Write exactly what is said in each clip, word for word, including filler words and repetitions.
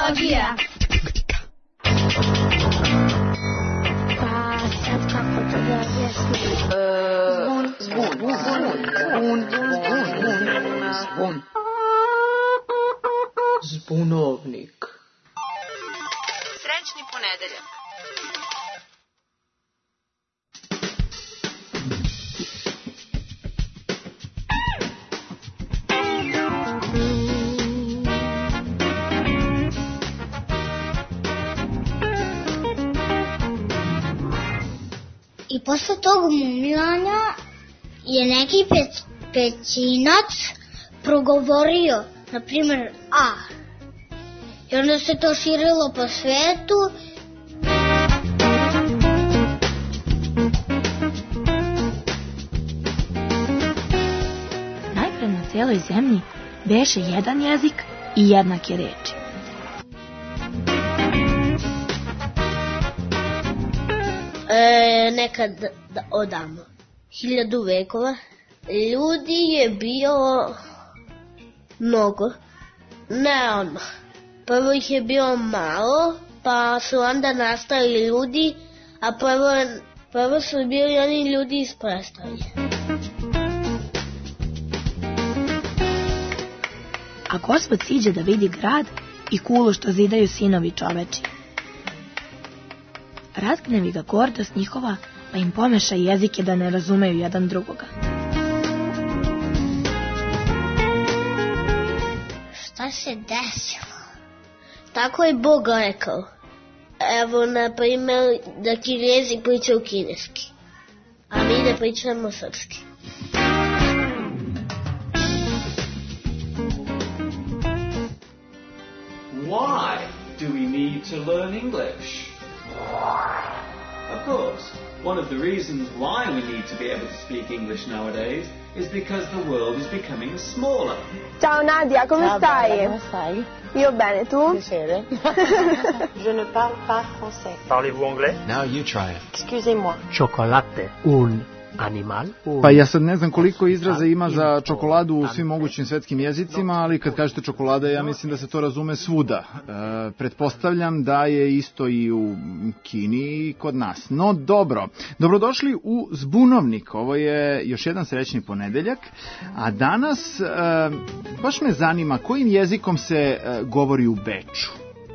Etnologija. Pa sad kako to da objasnim? Zvon, zvon, zvon, zvon, zvon. Zbunovnik. Srećni ponedeljak. I posle tog mumljanja je neki pec, pećinac progovorio, na primjer, A. I onda se to širilo po svetu. Najpre na celoj zemlji beše jedan jezik i jednake reči. E, nekad odavno, hiljadu vekova, ljudi je bio mnogo, ne odmah. Prvo ih je bilo malo, pa su onda nastali ljudi, a prvo, prvo su bili oni ljudi iz prestolja. A Gospod siđe da vidi grad i kulu što zidaju sinovi čoveči. Razgnevi ga gordost njihova, pa im pomeša jezike da ne razumeju jedan drugoga. Šta se desilo? Tako je Bog rekao. Evo, na primjer, da Kinezi pričaju kineski, a mi ne pričamo srpski. Why do we need to learn English? Of course, one of the reasons why we need to be able to speak English nowadays is because the world is becoming smaller. Ciao Nadia, come Ciao, stai? Bella, come stai? Io bene, tu? Piacere. Je ne parle pas français. Parlez-vous anglais? Now you try it. Excusez-moi. Chocolate, un animal? Pa ja sad ne znam koliko izraza ima za čokoladu u svim mogućim svetskim jezicima, ali kad kažete čokolada, ja mislim da se to razume svuda. E, pretpostavljam da je isto i u Kini i kod nas. No dobro, dobrodošli u Zbunovnik. Ovo je još jedan srećni ponedeljak, a danas e, baš me zanima kojim jezikom se e, govori u Beču.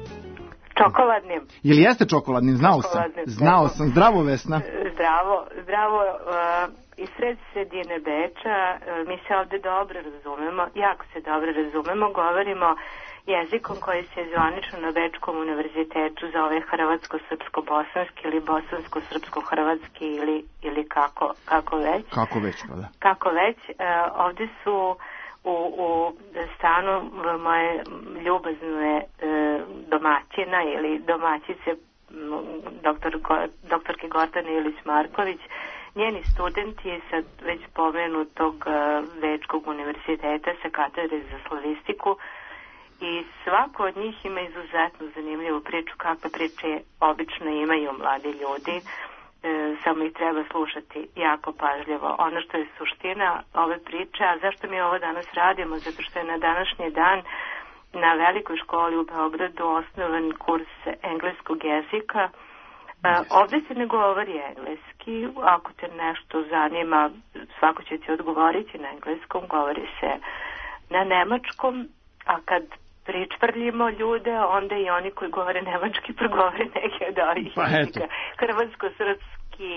Čokoladnim. Ili jeste čokoladnim? Znao sam. Znao sam. Zdravo, Vesna. Zdravo, zdravo. Uh, iz sred sredine Beča uh, mi se ovde dobro razumemo, jako se dobro razumemo, govorimo jezikom koji se zvanično na Bečkom univerzitetu zove hrvatsko-srpsko-bosanski ili bosansko-srpsko-hrvatski ili, ili kako, kako već. Kako već, pa da. Kako već. Uh, ovde su U, u stanu moje ljubazne e, domaćina ili domaćice doktor, doktorke Gordane Ilić-Marković, njeni studenti sa već pomenutog e, Bečkog univerziteta sa katedre za slavistiku i svako od njih ima izuzetno zanimljivu priču, kakve priče obično imaju mladi ljudi. E, samo ih treba slušati jako pažljivo. Ono što je suština ove priče, a zašto mi ovo danas radimo? Zato što je na današnji dan na velikoj školi u Beogradu osnovan kurs engleskog jezika. E, ovdje se ne govori engleski, ako te nešto zanima, svako će ti odgovoriti na engleskom, govori se na nemačkom, a kad pričvrljimo ljude, onda i oni koji govore nemački progovore neke od ovih pa jezika. Hrvatsko-srpski,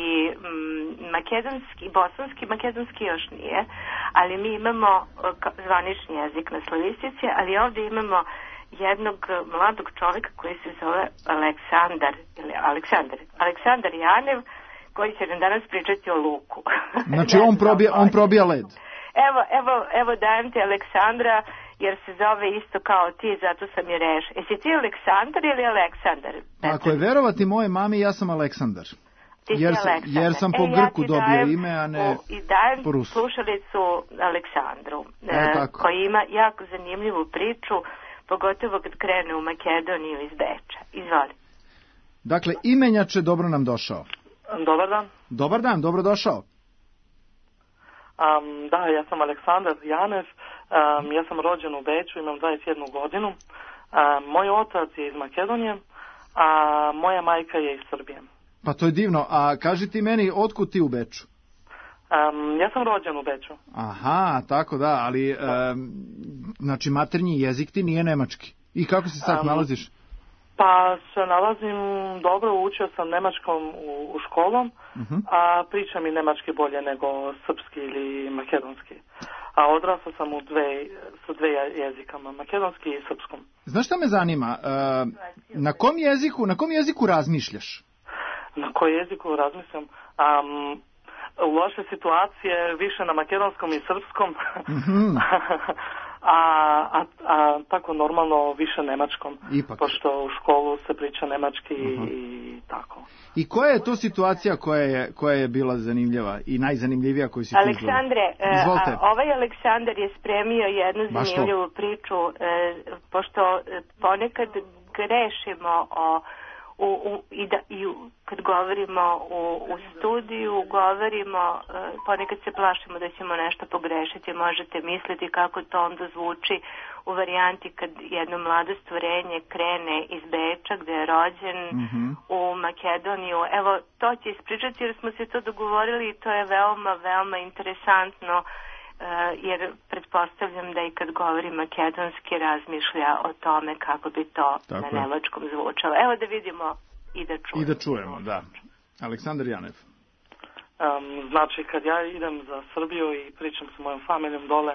makedonski, bosanski, makedonski još nije, ali mi imamo zvanični jezik na slavistici, ali ovdje imamo jednog mladog čovjeka koji se zove Aleksandar, ili Aleksandar, Aleksandar Janev, koji će nam danas pričati o luku. Znači on probija, on probija led. Evo, evo, evo dajem ti Aleksandra, jer se zove isto kao ti, zato sam je rešila. Jesi ti Aleksandar ili Aleksandar? Ako je verovati moje mami, ja sam Aleksandar. Ti jer, si Aleksandar. Jer sam po e, Grku ja dobio dajem, ime, a ne I dajem po Rusu. slušalicu Aleksandru, e, e, koji ima jako zanimljivu priču, pogotovo kad krene u Makedoniju iz Beča. Izvoli. Dakle, imenjače, dobro nam došao. Dobar dan. Dobar dan, dobro došao. Um, da, ja sam Aleksandar Janev, um, ja sam rođen u Beču, imam dvadeset jednu godinu. A, moj otac je iz Makedonije, a moja majka je iz Srbije. Pa to je divno. A kaži ti meni, otkud ti u Beču? Um, ja sam rođen u Beču. Aha, tako da, ali um, znači maternji jezik ti nije nemački. I kako se sad um, nalaziš? Pa se nalazim dobro, učio sam nemačkom u, u školom, uh-huh. a pričam i nemački bolje nego srpski ili makedonski. A odrasao sam u dve, sa dve jezikama, makedonski i srpskom. Znaš šta me zanima? Uh, na kom jeziku, na kom jeziku razmišljaš? Na koji jeziku razmišljam? Um, loše situacije, više na makedonskom i srpskom, mm-hmm. a, a, a tako normalno više nemačkom, Ipak. Pošto u školu se priča nemački uh-huh. i tako. I koja je to situacija koja je, koja je bila zanimljiva i najzanimljivija koju si ti izgledala? Aleksandre, a, ovaj Aleksandar je spremio jednu zanimljivu priču, e, pošto ponekad grešimo o U, u, i, da, i u, kad govorimo u, u studiju, govorimo, uh, ponekad se plašimo da ćemo nešto pogrešiti, možete misliti kako to onda zvuči u varijanti kad jedno mlado stvorenje krene iz Beča gde je rođen mm-hmm. u Makedoniju. Evo, to će ispričati jer smo se to dogovorili i to je veoma, veoma interesantno. Uh, jer pretpostavljam da i kad govori makedonski razmišlja o tome kako bi to Tako na nemačkom zvučalo. Evo da vidimo i da čujemo. I da čujemo, da. Aleksandar Janev. Um, znači, kad ja idem za Srbiju i pričam sa mojom familijom dole,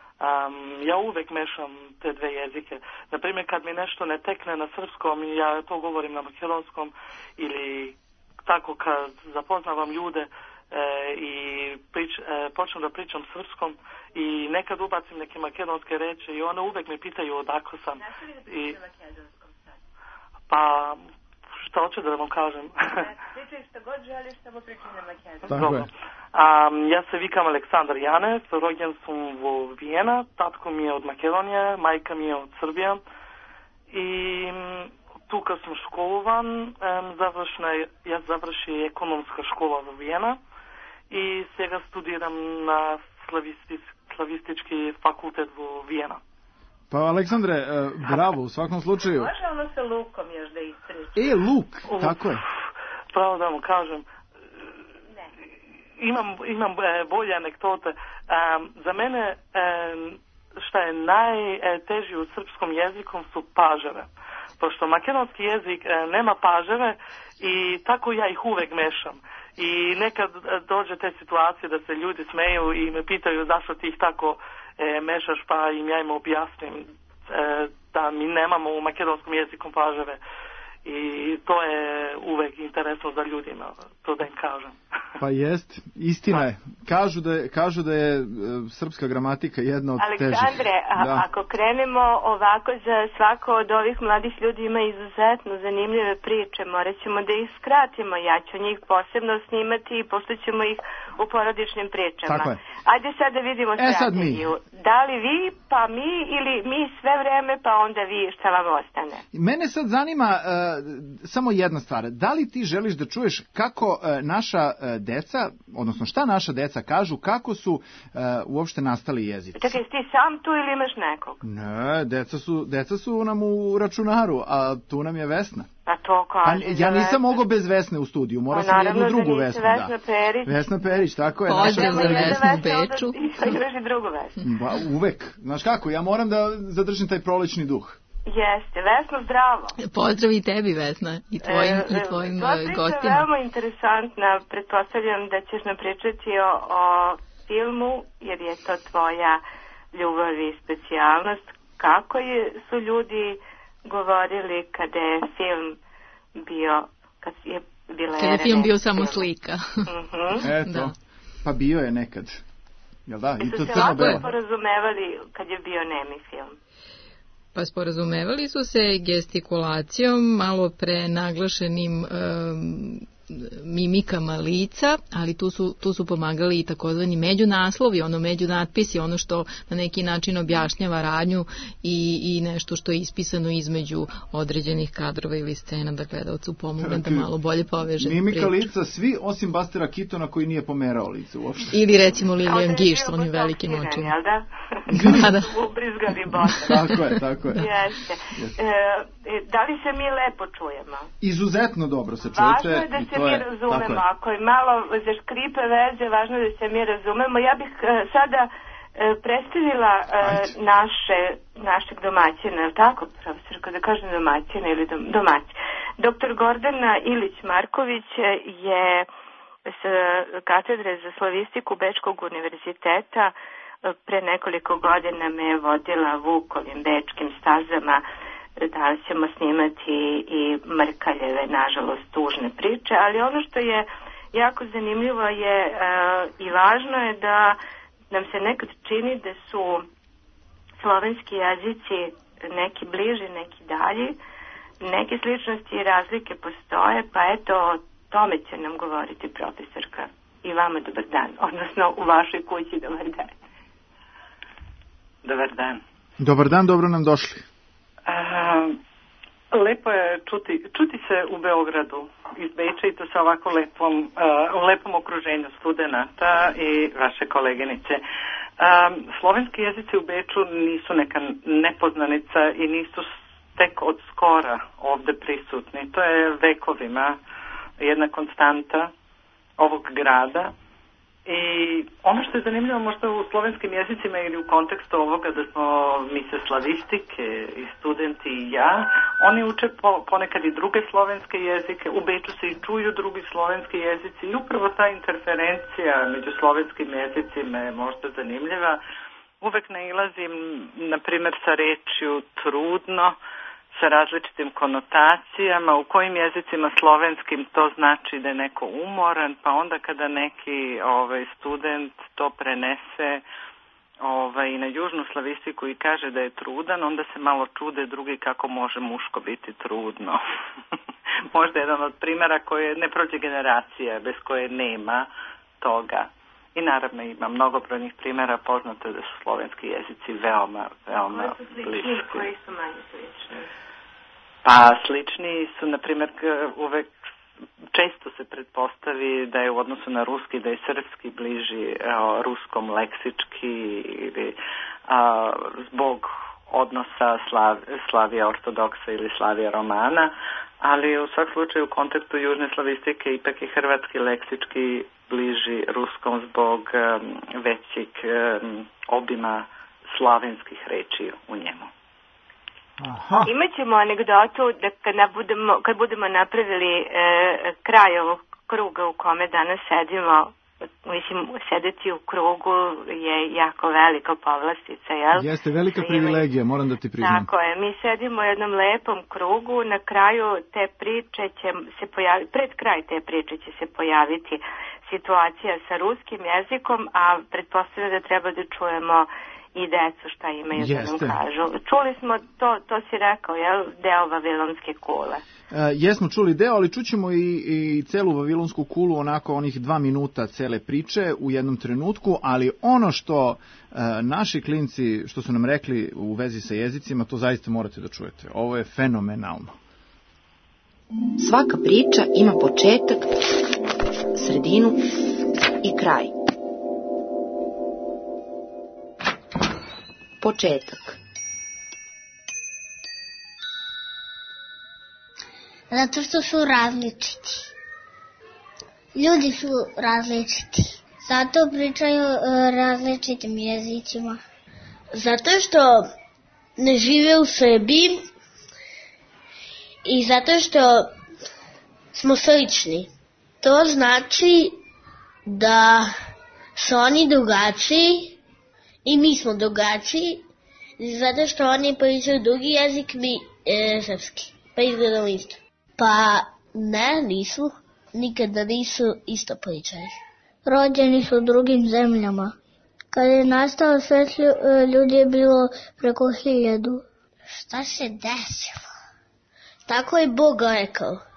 um, ja uvek mešam te dve jezike. Naprimjer, kad mi nešto ne tekne na srpskom, ja to govorim na makedonskom, ili tako kad zapoznavam ljude, E, i prič, e, počnem da pričam srpskom i nekad ubacim neke makedonske reči i one uvek me pitaju odakle sam. Nastavi da pričam na makedonskom sad. Pa, što hoću da vam kažem? Pričaj što god želiš, samo pričaj na makedonskom. Dobro. Um, ja se vikam Aleksandar Janez, rođen sam u Vijena, tatko mi je od Makedonije, majka mi je od Srbije i tu kad sam školovan, um, završna, ja završi ekonomska škola u Vijena i сега studiram na slavistic, slavistički fakultet u Vijena. Pa Aleksandre, bravo u svakom slučaju. Može ono sa lukom još da ispriča. E, luk, Uf, tako je. Pravo da vam kažem, ne. imam, imam bolje anegdote. Um, za mene um, šta je najteži u srpskom jezikom su paževe. Pošto makedonski jezik e, nema paževe i tako ja ih uvek mešam. I nekad dođe te situacije da se ljudi smeju i me pitaju zašto ti ih tako e, mešaš, pa im ja im objasnim e, da mi nemamo u makedonskom jeziku paževe. I to je uvek interesno za ljudima, to da im kažem. Pa jest, istina je. Kažu da je, kažu da je srpska gramatika jedna od težih. Aleksandre, a, ako krenemo ovako, za svako od ovih mladih ljudi ima izuzetno zanimljive priče, morat ćemo da ih skratimo. Ja ću njih posebno snimati i pošto ćemo ih u porodičnim pričama. Tako je. Ajde sad da vidimo e, strategiju. Da li vi, pa mi, ili mi sve vreme, pa onda vi, šta vam ostane? Mene sad zanima uh, samo jedna stvar. Da li ti želiš da čuješ kako uh, naša uh, deca, odnosno šta naša deca kažu, kako su uh, uopšte nastali jezici? Čekaj, ti sam tu ili imaš nekog? Ne, deca su, deca su nam u računaru, a tu nam je Vesna. A to kaže. Pa, ja nisam mogao bez Vesne u studiju, morao sam jednu drugu Vesnu. Vesna da. Perić. Vesna Perić, tako je. Pozdrav za Vesnu u Beču. Imaš i drugu Vesnu. Ba, uvek. Znaš kako, ja moram da zadržim taj prolećni duh. Jeste, Vesno, zdravo. Pozdrav i tebi, Vesna, i tvojim, e, i tvojim gostima. To priča je veoma interesantna, pretpostavljam da ćeš nam pričati o, o filmu, jer je to tvoja ljubav i specijalnost. Kako je, su ljudi govorili kada je film bio, kad je bila kada je film bio samo slika. Uh-huh. Eto, da. Pa bio je nekad. Jel da? I to su se lako porazumevali kad je bio nemi film? Pa sporazumevali su se gestikulacijom, malo pre naglašenim um, mimikama lica, ali tu su, tu su pomagali i takozvani međunaslovi, ono međunatpisi, ono što na neki način objašnjava radnju i, i nešto što je ispisano između određenih kadrova ili scena da gledalcu pomogne da malo bolje poveže mimika priču. Lica svi osim Bastera Keatona koji nije pomerao lice uopšte. Ili recimo Lilian Gish s onim velikim očima. Da? Da, da. Ubrizgani bosan. Tako je, tako je. Jeste. Jeste. E, da li se mi lepo čujemo? Izuzetno dobro se čujete. Važno je da se mi je, razumemo. Ako je malo zaškripe veze, važno je da se mi razumemo. Ja bih uh, sada uh, predstavila uh, naše, našeg domaćina, je li tako, profesor, kada kažem domaćina ili dom, domać. Doktor Gordana Ilić-Marković je s katedre za slavistiku Bečkog univerziteta pre nekoliko godina me je vodila Vukovim bečkim stazama. Danas ćemo snimati i Mrkaljeve, nažalost, tužne priče, ali ono što je jako zanimljivo je uh, i važno je da nam se nekad čini da su slovenski jezici neki bliži, neki dalji, neke sličnosti i razlike postoje, pa eto, o tome će nam govoriti profesorka. I vama dobar dan, odnosno u vašoj kući dobar dan. Dobar dan. Dobar dan, dobro nam došli. A, lepo je čuti, čuti se u Beogradu iz Beča i to sa ovako lepom, a, u lepom okruženju studenata i vaše koleginice. A, slovenski jezici u Beču nisu neka nepoznanica i nisu tek od skora ovde prisutni. To je vekovima jedna konstanta ovog grada. I ono što je zanimljivo možda u slovenskim jezicima ili u kontekstu ovoga da smo mi se slavistike i studenti i ja, oni uče po, ponekad i druge slovenske jezike, u Beču se i čuju drugi slovenski jezici i upravo ta interferencija među slovenskim jezicima je možda zanimljiva. Uvek nailazim, na primjer, sa rečju trudno, sa različitim konotacijama, u kojim jezicima slovenskim to znači da je neko umoran, pa onda kada neki ovaj, student to prenese ovaj, na južnu slavistiku i kaže da je trudan, onda se malo čude drugi kako može muško biti trudno. Možda jedan od primjera koje ne prođe generacija, bez koje nema toga. I naravno ima mnogobrojnih primjera, poznato je da su slovenski jezici veoma, veoma bliski. Koji su manje slični? Pa slični su, na primjer, uvek često se pretpostavi da je u odnosu na ruski, da je srpski bliži a, ruskom leksički ili a, zbog odnosa Slav, Slavija ortodoksa ili Slavija romana, ali u svak slučaju u kontekstu južne slavistike ipak je hrvatski leksički bliži ruskom zbog um, većeg um, obima slavenskih reči u njemu. Aha. Imaćemo anegdotu da kad, budemo, kad budemo napravili e, kraj ovog kruga u kome danas sedimo, mislim, sedeti u krugu je jako velika povlastica, jel? Jeste velika privilegija, moram da ti priznam. Tako je, mi sedimo u jednom lepom krugu, na kraju te priče će se pojaviti, pred kraj te priče će se pojaviti situacija sa ruskim jezikom, a pretpostavljam da treba da čujemo i decu šta imaju da nam kažu. Čuli smo, to, to si rekao, jel, deo Vavilonske kule. E, jesmo čuli deo, ali čućemo i, i celu Vavilonsku kulu, onako onih dva minuta cele priče u jednom trenutku, ali ono što e, naši klinci, što su nam rekli u vezi sa jezicima, to zaista morate da čujete. Ovo je fenomenalno. Svaka priča ima početak, sredinu i kraj. Početak. Zato što su različiti. Ljudi su različiti. Zato pričaju uh, različitim jezicima. Zato što ne žive u sebi i zato što smo slični. To znači da su oni drugačiji i mi smo drugačiji, zato što oni pričaju drugi jezik, mi e, srpski. Pa izgledamo isto. Pa ne, nisu. Nikada nisu isto pričali. Rođeni su u drugim zemljama. Kad je nastao svet, ljudi je bilo preko hiljadu. Šta se desilo? Tako je Bog rekao.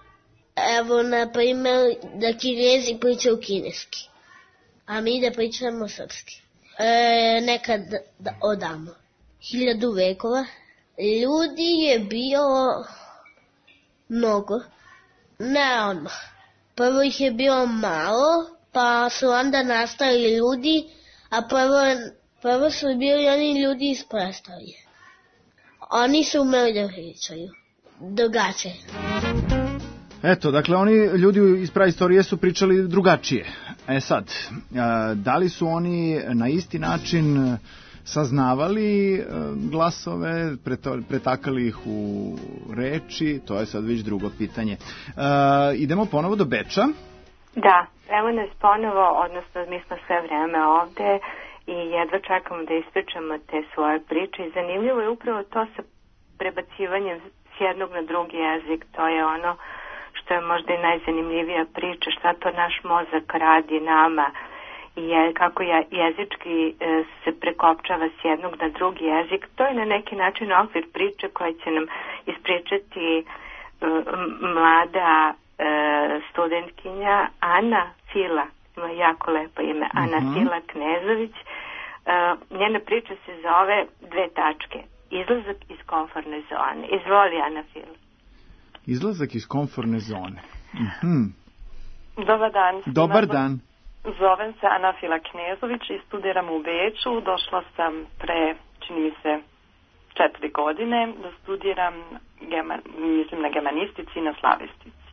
Evo, na primjer, da Kinezi pričaju kineski, a mi da pričamo srpski. E, nekad da odamo. Hiljadu vekova. Ljudi je bilo mnogo. Ne odmah. Prvo ih je bilo malo, pa su onda nastali ljudi, a prvo, prvo su bili oni ljudi iz Prestalje. Oni su umeli da pričaju. Drugačije. Eto, dakle, oni ljudi iz praistorije su pričali drugačije. E sad, da li su oni na isti način saznavali glasove, pretakali ih u reči, to je sad već drugo pitanje. Idemo ponovo do Beča. Da, evo nas ponovo, odnosno mi smo sve vreme ovde i jedva čekamo da ispričamo te svoje priče i zanimljivo je upravo to sa prebacivanjem s jednog na drugi jezik, to je ono što je možda i najzanimljivija priča, šta to naš mozak radi nama i je, kako je, jezički e, se prekopčava s jednog na drugi jezik. To je na neki način okvir priče koja će nam ispričati e, mlada e, studentkinja Ana Fila, ima jako lepo ime, uh-huh. Ana Fila Knezović. E, njena priča se zove Dve tačke, izlazak iz komfortne zone. Izvoli, Ana Fila. Izlazak iz komfortne zone. Mm-hmm. Dobar dan. Dobar dan. Zovem se Ana Fila Knezović i studiram u Beču. Došla sam pre, čini mi se, četiri godine da studiram, gema, mislim, na germanistici i na slavistici.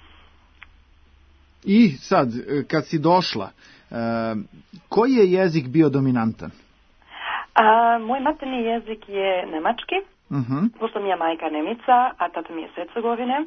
I sad, kad si došla, koji je jezik bio dominantan? A, moj materni jezik je nemački. Uh-huh. Pošto mi je majka Nemica, a tata mi je s Hercegovine.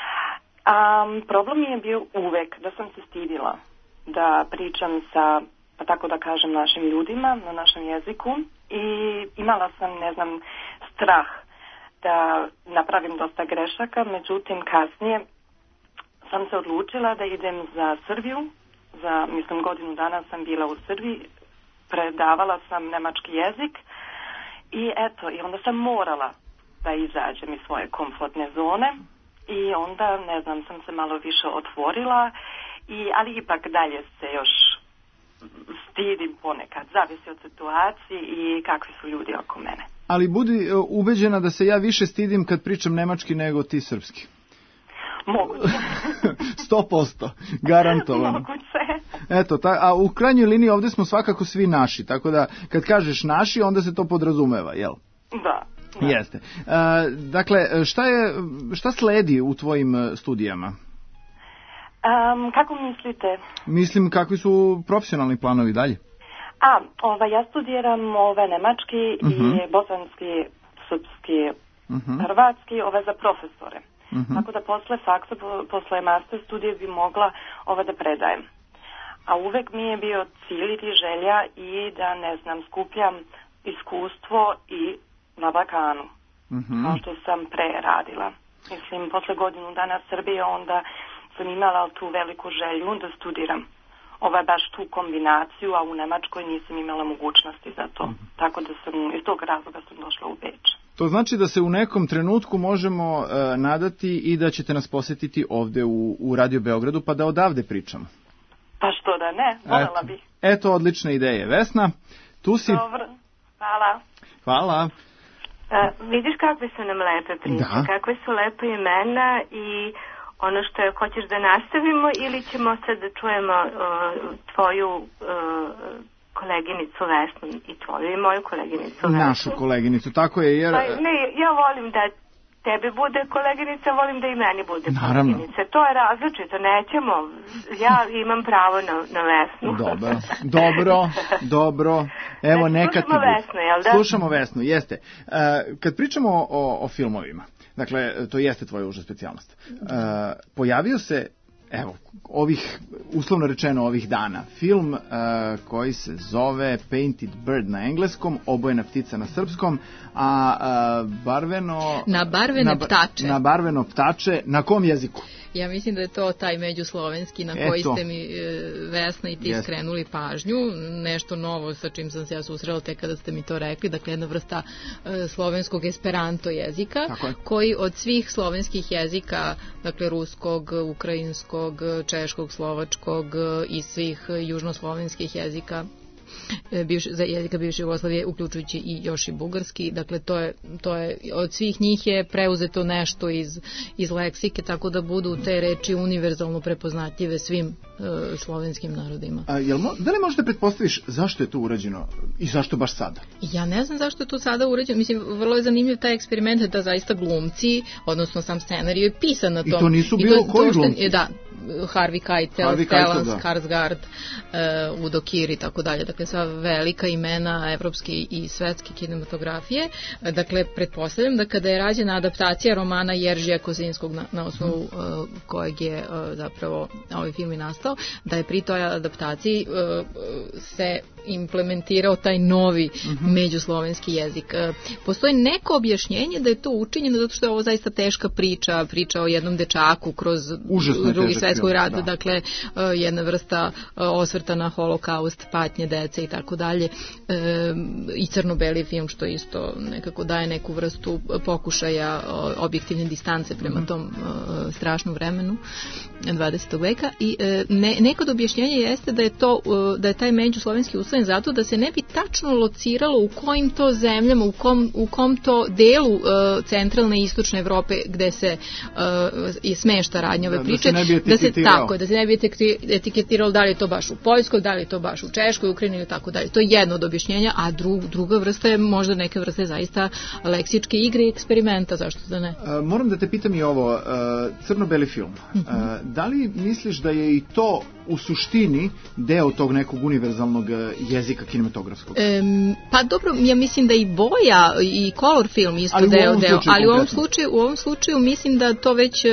Um, problem mi je bio uvek da sam se stidila da pričam sa, pa tako da kažem, našim ljudima na našem jeziku i imala sam, ne znam, strah da napravim dosta grešaka, međutim kasnije sam se odlučila da idem za Srbiju, za, mislim, godinu dana sam bila u Srbiji, predavala sam nemački jezik. I eto, i onda sam morala da izađem iz svoje komfortne zone i onda, ne znam, sam se malo više otvorila, i, ali ipak dalje se još stidim ponekad, zavisi od situacije i kakvi su ljudi oko mene. Ali budi ubeđena da se ja više stidim kad pričam nemački nego ti srpski. Moguće. Sto posto, garantovano. Moguće. Eto, ta, a u krajnjoj liniji ovdje smo svakako svi naši, tako da kad kažeš naši, onda se to podrazumeva, jel? Da. da. Jeste. E, dakle, šta, je, šta sledi u tvojim studijama? Um, kako mislite? Mislim, kakvi su profesionalni planovi dalje? A, ova, ja studiram ove nemački uh-huh. i bosanski, srpski, uh-huh. hrvatski, ove za profesore. Uh-huh. Tako da posle faksa, posle master studije bi mogla ova da predajem. A uvek mi je bio cilj i želja i da, ne znam, skupljam iskustvo i na Balkanu. Uh-huh. Kao što sam pre radila. Mislim, posle godinu dana Srbije onda sam imala tu veliku želju da studiram ovaj baš tu kombinaciju, a u Nemačkoj nisam imala mogućnosti za to. Uh-huh. Tako da sam, iz tog razloga sam došla u Beč. To znači da se u nekom trenutku možemo uh, nadati i da ćete nas posjetiti ovde u, u Radio Beogradu, pa da odavde pričamo. Pa što da ne, voljela bih. Eto, odlične ideje. Vesna, tu si. Dobro, hvala. Hvala. Uh, vidiš kakve su nam lepe priče, da. Kakve su lepe imena i ono što je, hoćeš da nastavimo ili ćemo sad da čujemo uh, tvoju uh, koleginicu Vesnu i tvoju i moju koleginicu Vesnu. Našu koleginicu, tako je. Jer... Pa, ne, ja volim da tebe bude koleginica, volim da i meni bude Naravno. Koleginica. To je različito, nećemo. Ja imam pravo na, na Vesnu. Dobro, dobro, dobro. Evo, znači, neka ti slušamo Vesnu, jel da? Slušamo Vesnu, jeste. Uh, kad pričamo o, o filmovima, dakle, to jeste tvoja uža specijalnost, uh, pojavio se, evo, ovih, uslovno rečeno ovih dana, film uh, koji se zove Painted Bird na engleskom, Obojena ptica na srpskom, a uh, barveno... Na barvene na, ptače. Na barveno ptače, na kom jeziku? Ja mislim da je to taj međuslovenski na koji Eto. ste mi, Vesna i ti yes. skrenuli pažnju, nešto novo sa čim sam se ja susrela tek kada ste mi to rekli, dakle jedna vrsta e, slovenskog esperanto jezika, koji od svih slovenskih jezika, dakle ruskog, ukrajinskog, češkog, slovačkog i svih južnoslovenskih jezika, bivš, za jezika bivše Jugoslavije, uključujući i još i bugarski, dakle to je, to je, od svih njih je preuzeto nešto iz, iz leksike, tako da budu te reči univerzalno prepoznatljive svim uh, slovenskim narodima. A, jel, da li možete pretpostaviš zašto je to urađeno i zašto baš sada? Ja ne znam zašto je to sada urađeno, mislim, vrlo je zanimljiv taj eksperiment da zaista glumci, odnosno sam scenarij je pisan na tom. I to nisu bilo to, koji to glumci? Je, da, Harvey Keitel, Harvey Stellan Keitel, Skarsgård, uh, Udo Kier i tako dalje, dakle sva velika imena evropske i svetske kinematografije. Dakle, pretpostavljam da kada je rađena adaptacija romana Jeržija Kozinskog na, na osnovu uh, kojeg je uh, zapravo ovaj film i nastao, da je pri toj adaptaciji uh, se implementirao taj novi uh-huh. međuslovenski jezik. Uh, postoji neko objašnjenje da je to učinjeno zato što je ovo zaista teška priča, priča o jednom dečaku kroz drugi svetski rat, da. dakle uh, jedna vrsta uh, osvrta na holokaust, patnje dece i tako dalje, i crno-beli film, što isto nekako daje neku vrstu pokušaja objektivne distance prema mm-hmm. tom uh, strašnom vremenu dvadesetog veka i uh, ne, neko od objašnjenja jeste da je to uh, da je taj međuslovenski usvojen zato da se ne bi tačno lociralo u kojim to zemljama, u kom, u kom to delu uh, centralne i istočne Evrope gde se uh, je smešta radnja ove da, priče, da se, da se tako, da se ne bi etiketiralo da li je to baš u Poljskoj, da li je to baš u Češkoj, Ukrajini ili tako dalje. To je jedno od objašnjenja, a dru, druga vrsta je možda neke vrste zaista leksičke igre i eksperimenta, zašto da ne? A, moram da te pitam i ovo, a, crno-beli film. Uh-huh. A, da li misliš da je i to u suštini deo tog nekog univerzalnog jezika kinematografskog? Um, pa dobro, ja mislim da i boja i color film isto ali deo, deo ali u ovom slučaju u ovom slučaju mislim da to već uh,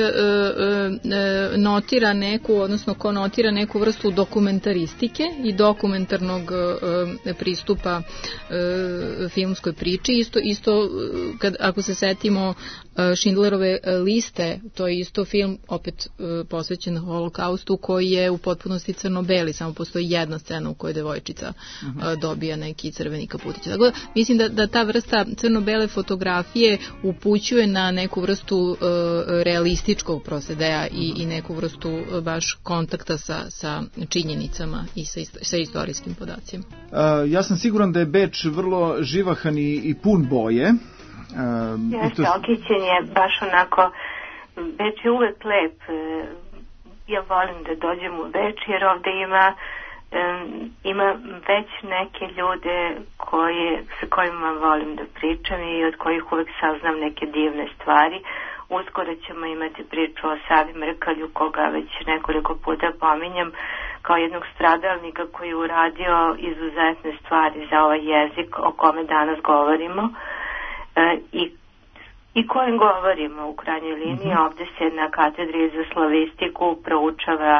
uh, notira neku, odnosno konotira neku vrstu dokumentaristike i dokumentarnog uh, pristupa uh, filmskoj priči. Isto, isto kad, ako se setimo uh, Schindlerove liste, to je isto film opet uh, posvećen holokaustu koji je u potpunosti crno-beli, samo postoji jedna scena u kojoj devojčica uh-huh. uh, dobija neki crveni kaputić. Tako da mislim da, da ta vrsta crno-bele fotografije upućuje na neku vrstu uh, realističkog prosedeja i, i neku vrstu uh, baš kontakta sa, sa činjenicama i sa, sa istorijskim podacima. Uh, ja sam siguran da je Beč vrlo živahan i, i pun boje. Uh, Jeste, to... okićen je baš onako, Beč je uvek lep. Ja volim da dođem u Beč jer ovde ima um, ima već neke ljude koje, sa kojima volim da pričam i od kojih uvek saznam neke divne stvari. Uskoro ćemo imati priču o Savi Mrkalju, koga već nekoliko puta pominjem, kao jednog stradalnika koji je uradio izuzetne stvari za ovaj jezik o kome danas govorimo e, i, i kojim govorimo u krajnjoj liniji. Mm-hmm. Ovde se na katedri za slavistiku proučava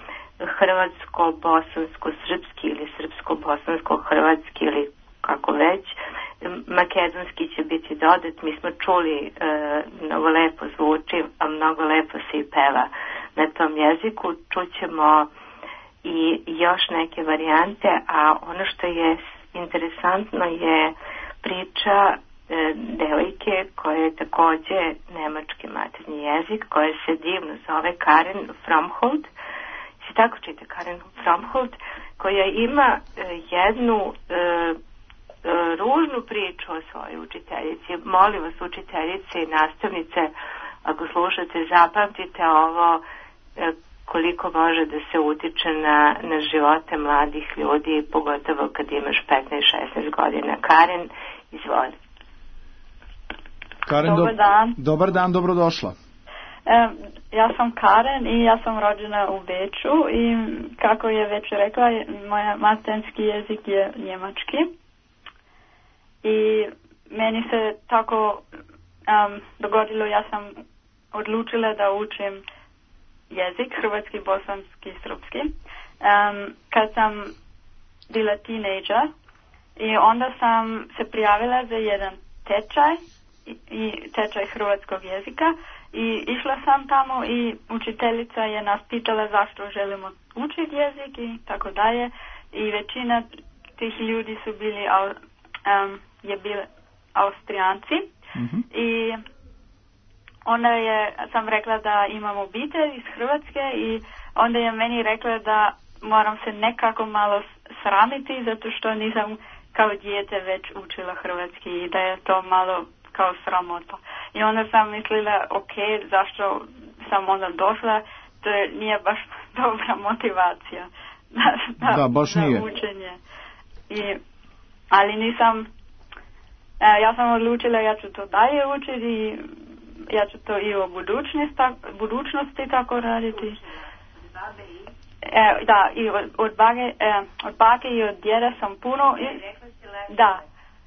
hrvatsko-bosansko-srpski ili srpsko-bosansko-hrvatski ili kako već. Makedonski će biti dodat. Mi smo čuli e, mnogo lepo zvuči, a mnogo lepo se i peva na tom jeziku. Čućemo i još neke varijante, a ono što je interesantno je priča e, devojke koja je takođe nemački maternji jezik, koja se divno zove Karen Fromhold. Se tako čita Karen Fromhold, koja ima e, jednu e, ružnu priču o svojoj učiteljici. Molim vas, učiteljice i nastavnice, ako slušate, zapamtite ovo, koliko može da se utiče na, na živote mladih ljudi, pogotovo kad imaš petnaest šesnaest godina. Karen, izvoli. Karen, dobar do, dan. Dobar dan, dobrodošla. E, ja sam Karen i ja sam rođena u Beču i kako je već rekla, moj materinski jezik je njemački. I meni se tako um, dogodilo, ja sam odlučila da učim jezik, hrvatski, bosanski, srpski, um, kad sam bila teenager i onda sam se prijavila za jedan tečaj i, i tečaj hrvatskog jezika i išla sam tamo i učiteljica je nas pitala zašto želimo učiti jezik i tako dalje i većina tih ljudi su bili um, je bili Austrijanci mm-hmm. i onda je sam rekla da imam obitelj iz Hrvatske i onda je meni rekla da moram se nekako malo sramiti zato što nisam kao dijete već učila hrvatski i da je to malo kao sramota. I onda sam mislila, ok, zašto sam onda došla, to je, nije baš dobra motivacija da, da, da baš za nije. učenje. I, ali nisam, ja sam odlučila ja ću to dalje učiti i ja ću to i u budućnosti, budućnosti tako raditi. E, da, i od, od, bage, e, od bake i od djeda sam puno i, da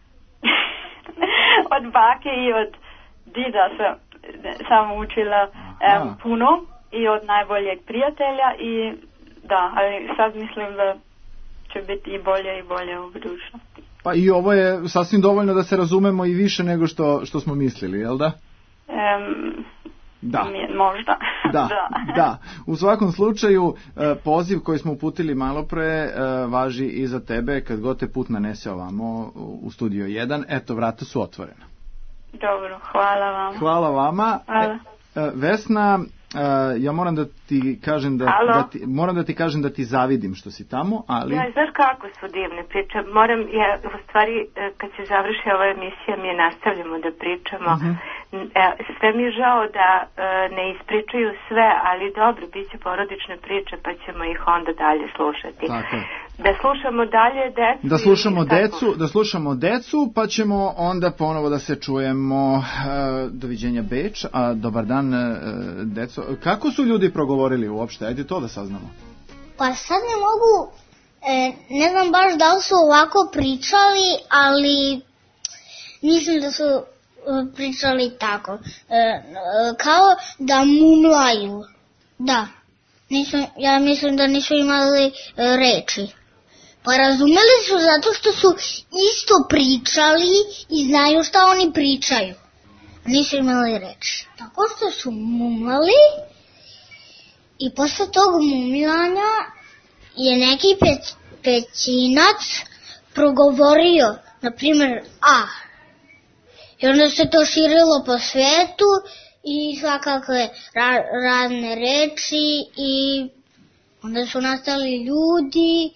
od bake i od dida sam, sam učila e, puno i od najboljeg prijatelja i da, ali sad mislim da će biti i bolje i bolje u budućnosti. Pa i ovo je sasvim dovoljno da se razumemo i više nego što, što smo mislili, jel da? Um, Da. Možda. Da, da. U svakom slučaju, poziv koji smo uputili malo pre važi i za tebe kad god te put nanese ovamo u Studio jedan. Eto, vrata su otvorena. Dobro, hvala vam. Hvala vama. Hvala. Vesna, ja moram da ti kažem da, da ti, moram da ti kažem da ti zavidim što si tamo, ali... Ja, znaš kako su divne priče. Moram, ja, u stvari, kad se završi ova emisija, mi nastavljamo da pričamo. Uh-huh. Sve mi je žao da ne ispričaju sve, ali dobro, bit će porodične priče, pa ćemo ih onda dalje slušati. Tako. Da slušamo dalje decu. Da slušamo decu, da slušamo decu, pa ćemo onda ponovo da se čujemo. Doviđenja Beč, a dobar dan deco. Kako su ljudi progovorili uopšte? Ajde to da saznamo. Pa sad ne mogu, e, ne znam baš da li su ovako pričali, ali mislim da su pričali tako. E, kao da mumlaju. Da. Nisam, ja mislim da nisu imali e, reči. Pa razumeli su zato što su isto pričali i znaju šta oni pričaju. Nisu imali reči. Tako što su mumlali i posle tog mumljanja je neki peć, pećinac progovorio, na primjer, A. I onda se to širilo po svetu i svakakve ra, razne reči i onda su nastali ljudi,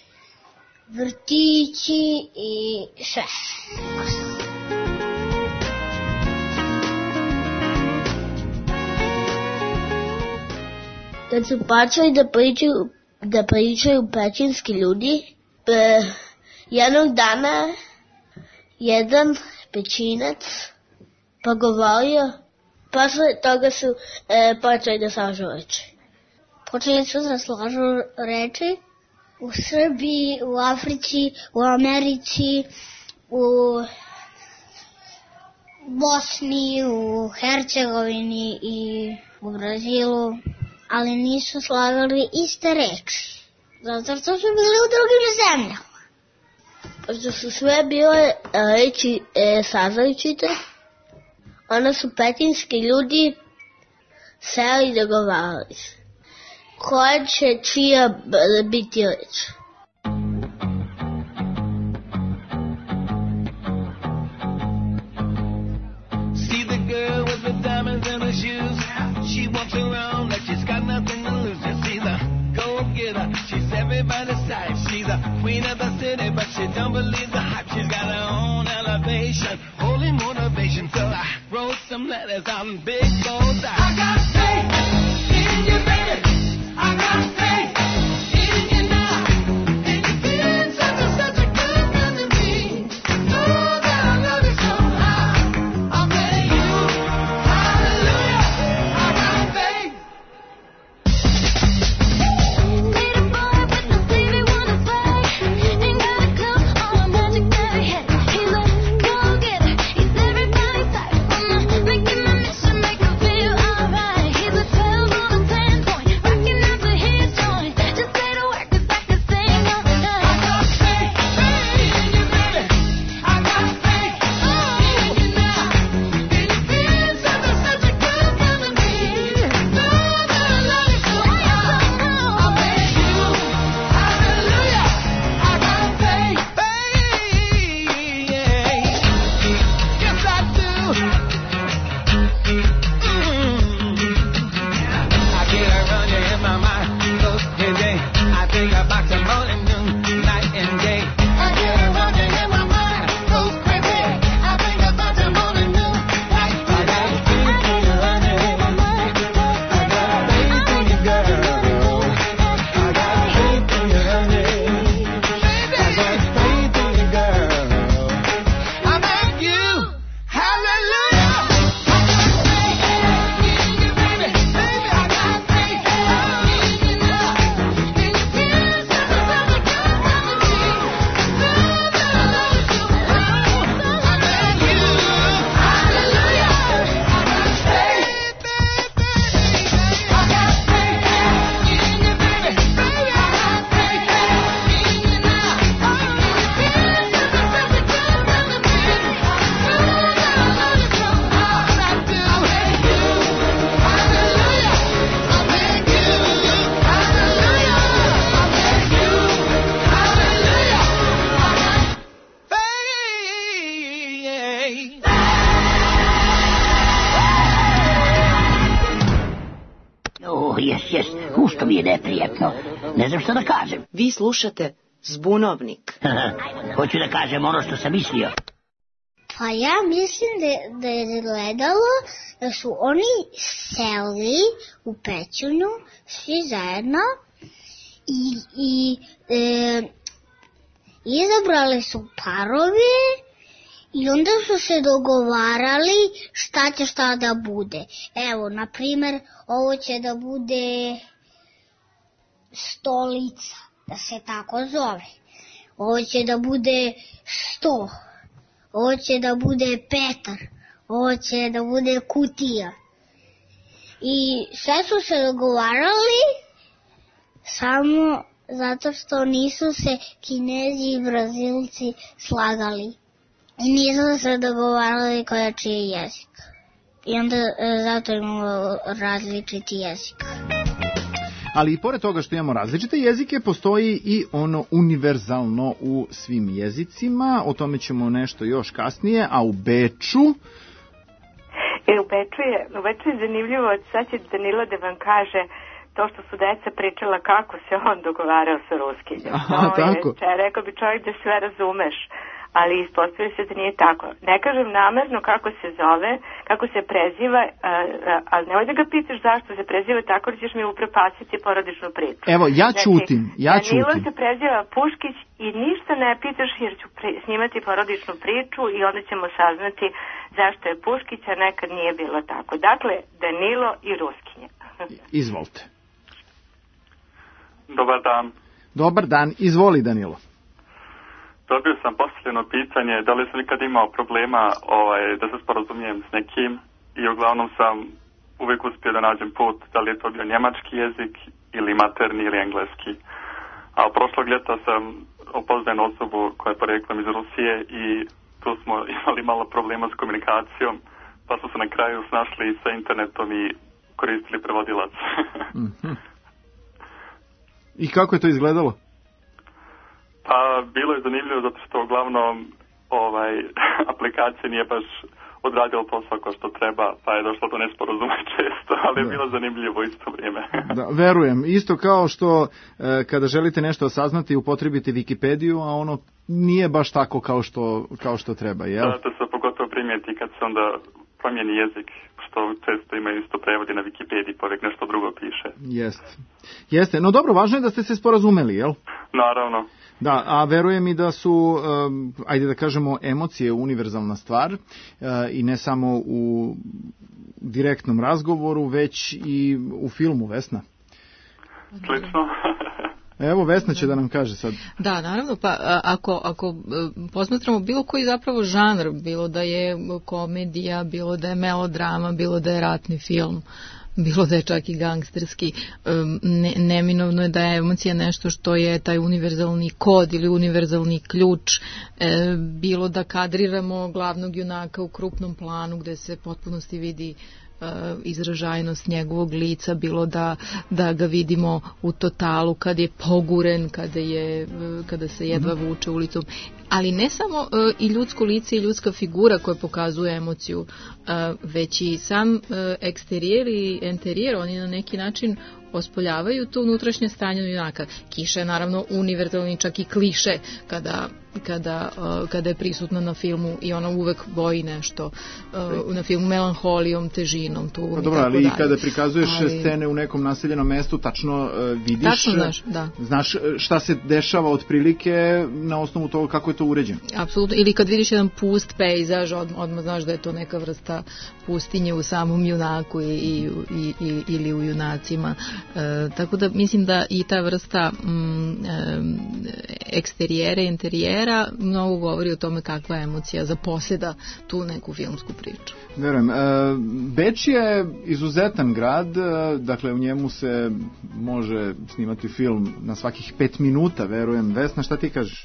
vrtići i sve. Kad su počeli da pričaju, da pričaju pećinski ljudi, e, jednog dana jedan pećinac pogovorio, posle toga su e, počeli da slažu reči. Počeli su da slažu reči u Srbiji, u Africi, u Americi, u Bosni, u Hercegovini i u Brazilu, ali nisu slagali iste reči, zato što su bili u drugim zemljama. Pošto su sve bile reči e, različite, onda su pećinski ljudi seli da dogovarali se. Koja će čija biti reč? See the girl with the diamonds in her shoes. She walks around like she's got nothing to lose. You see the go-getter, she's everybody's type. She's a queen of the city, but she don't believe the hype. She's got her own elevation, holy motivation. So I wrote some letters on big gold dice. I got faith in you, baby. I got faith in you now. And you've been such a, such a good friend to me. Know that I love you somehow. I'll pay you. Hallelujah. I got faith. Need a boy with no sleep, he wanna play. Ain't got a clue all the magic that he had. He's a go-getter, he's everybody's type. Wanna make him a mission, make him feel alright. He's a twelve on a ten point, rocking out to his jes, jes, ušto mi je neprijatno. Ne znam što da kažem. Vi slušate Zbunovnik. Hoću da kažem ono što sam mislio. Pa ja mislim da, da je gledalo da su oni seli u pećinu, svi zajedno, i, i e, izabrali su parove i onda su se dogovarali šta će šta da bude. Evo, na primer, ovo će da bude stolica, da se tako zove. Ovo će da bude sto. Ovo će da bude Petar, ovo će da bude kutija. I sve su se dogovarali samo zato što nisu se Kinezi i Brazilci slagali. I nisu se dogovarali koja čiji jezik. I onda zato imamo različiti jezik. Ali i pored toga što imamo različite jezike, postoji i ono univerzalno u svim jezicima. O tome ćemo nešto još kasnije. A u Beču... E, u Beču je, u Beču je zanimljivo, sad će Danilo da vam kaže to što su deca pričala kako se on dogovarao sa Ruskiljom. Aha, no, tako. Je, rekao bi čovjek da sve razumeš, ali ispostavio se da nije tako. Ne kažem namerno kako se zove, kako se preziva, ali nemoj da ga pitaš zašto se preziva tako, da ćeš mi uprepasiti porodičnu priču. Evo, ja čutim, znači, ja čutim. Danilo čutim. se preziva Puškić i ništa ne pitaš jer ću pri, snimati porodičnu priču i onda ćemo saznati zašto je Puškić, a nekad nije bilo tako. Dakle, Danilo i Ruskinja. Izvolite. Dobar dan. Dobar dan, izvoli Danilo. Dobio sam postavljeno pitanje da li sam nikad imao problema ovaj, da se sporazumijem s nekim i uglavnom sam uvijek uspio da nađem put da li je to bio njemački jezik ili materni ili engleski. A prošlog ljeta sam upoznajen osobu koja je poreklom iz Rusije i tu smo imali malo problema s komunikacijom pa smo se na kraju snašli sa internetom i koristili prevodilac. Mm-hmm. I kako je to izgledalo? Pa bilo je zanimljivo zato što uglavnom ovaj, aplikacija nije baš odradila posao kao što treba, pa je došlo do nesporazuma često, ali da. Je bilo zanimljivo isto vrijeme. Da, verujem. Isto kao što e, kada želite nešto saznati upotrebite Wikipediju, a ono nije baš tako kao što, kao što treba, jel? Da, to se pogotovo primijeti kad se onda promijeni jezik, što često imaju isto prevodi na Wikipediji, pa uvijek nešto drugo piše. Jeste. Jeste, no dobro, važno je da ste se sporazumeli, jel? Naravno. Da, a verujem i da su, um, ajde da kažemo, emocije univerzalna stvar uh, i ne samo u direktnom razgovoru, već i u filmu, Vesna. Slično. Evo, Vesna će da nam kaže sad. Da, naravno, pa ako, ako posmatramo bilo koji zapravo žanr, bilo da je komedija, bilo da je melodrama, bilo da je ratni film, bilo da je čak i gangsterski, ne, neminovno je da je emocija nešto što je taj univerzalni kod ili univerzalni ključ, bilo da kadriramo glavnog junaka u krupnom planu gde se potpunosti vidi izražajnost njegovog lica, bilo da, da ga vidimo u totalu kad je poguren, kada, je, kada se jedva vuče ulicom. Ali ne samo uh, i ljudsko lice i ljudska figura koja pokazuje emociju, uh, već i sam uh, eksterijer i enterijer, oni na neki način ospoljavaju to unutrašnje stanje junaka. Kiša je naravno univerzalni, čak i kliše kada, kada, uh, kada je prisutna na filmu i ona uvek boji nešto uh, na filmu melanholijom, težinom, tu pa dobro, ali i kada prikazuješ ali... scene u nekom naseljenom mestu, tačno uh, vidiš, tačno znaš, da. znaš šta se dešava otprilike na osnovu toga kako je to uređeno. Apsolutno, ili kad vidiš jedan pust pejzaž, od, odmah znaš da je to neka vrsta pustinje u samom junaku i, i, i, i, ili u junacima. E, tako da mislim da i ta vrsta mm, e, eksterijera i interijera mnogo govori o tome kakva emocija zaposeda tu neku filmsku priču. Verujem. E, Beč je izuzetan grad, e, dakle u njemu se može snimati film na svakih pet minuta, verujem. Vesna, šta ti kažeš?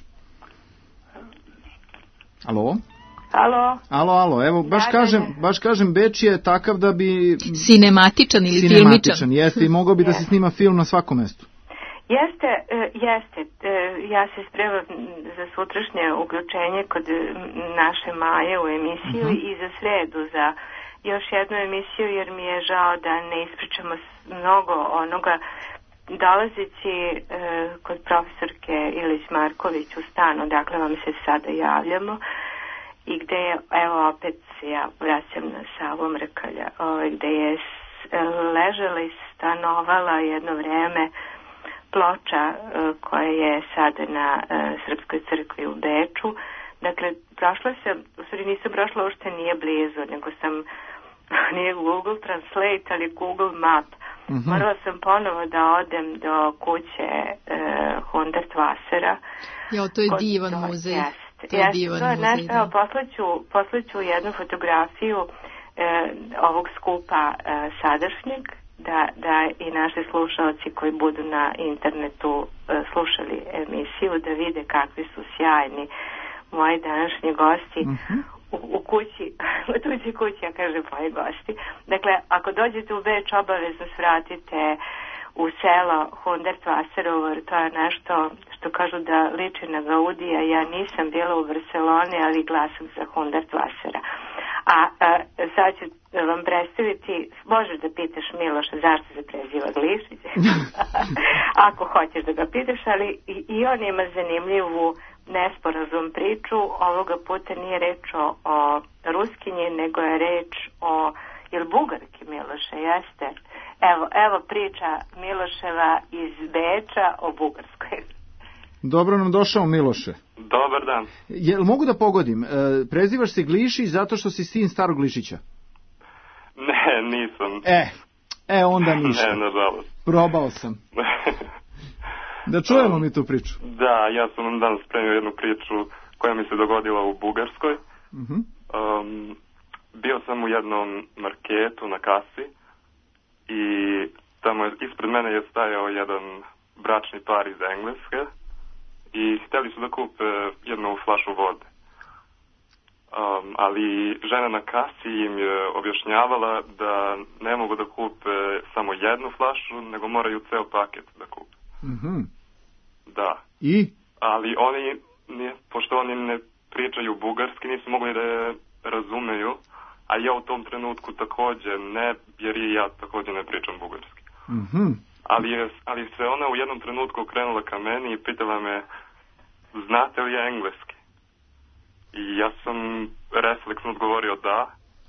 Alo? Alo? Alo, alo, evo, baš, da, kažem, da, da. baš kažem, Beč je takav da bi... Sinematičan ili filmičan. Sinematičan, jeste, i mogao bi da se snima film na svakom mestu. Jeste, jeste. Ja se spremam za sutrašnje uključenje kod naše Maje u emisiju uh-huh. i za sredu za još jednu emisiju jer mi je žao da ne ispričamo mnogo onoga dolazeći e, kod profesorke Ilić Marković u stan, odakle vam se sada javljamo i gde je, evo opet ja vraćam na Savu Mrkalja, ovaj, gde je ležala i stanovala jedno vreme ploča e, koja je sada na e, Srpskoj crkvi u Beču. Dakle, prošla sam, u stvari nisam prošla uopšte nije blizu, nego sam, nije Google Translate, ali Google Map. Mm-hmm. Morala sam ponovo da odem do kuće e, Hundertwassera. Jo, to je divan to, muzej. Jest, to je jest, divan to je muzej. Nešto, evo, poslaću, poslaću jednu fotografiju e, ovog skupa e, sadašnjeg, da, da i naši slušalci koji budu na internetu e, slušali emisiju, da vide kakvi su sjajni moji današnji gosti. Mm-hmm. U, u kući, u tuđi kući, ja kažem moji gosti. Dakle, ako dođete u Beč, obavezno svratite u selo Hundertwasserovo, to je nešto što kažu da liči na Gaudija. Ja nisam bila u Barceloni, ali glasam za Hundertwassera. A, a sad ću vam predstaviti, možeš da pitaš Miloša zašto se preziva Glišić, ako hoćeš da ga pitaš, ali i, i on ima zanimljivu nesporazum priču. Ovoga puta nije reč o, o Ruskinji, nego je reč o, ili Bugarki Miloše, jeste? Evo, evo priča Miloševa iz Beča o Bugarskoj. Dobro nam došao, Miloše. Dobar dan. Jel mogu da pogodim? E, prezivaš se Glišić zato što si sin starog Glišića? Ne, nisam. E, e onda ništa. Ne, nažalost. Probao sam. Da čujemo um, mi tu priču. Da, ja sam vam danas spremio jednu priču koja mi se dogodila u Bugarskoj. Uh-huh. Um, bio sam u jednom marketu na kasi i tamo ispred mene je stajao jedan bračni par iz Engleske i htjeli su da kupe jednu flašu vode. Um, ali žena na kasi im je objašnjavala da ne mogu da kupe samo jednu flašu, nego moraju ceo paket da kupe. Mhm. Da. I? Ali oni, nije, pošto oni ne pričaju bugarski, nisu mogli da je razumeju, a ja u tom trenutku također ne, jer i ja također ne pričam bugarski. Mhm. Ali, je, ali se ona u jednom trenutku okrenula ka meni i pitala me, znate li je engleski? I ja sam refleksno odgovorio da.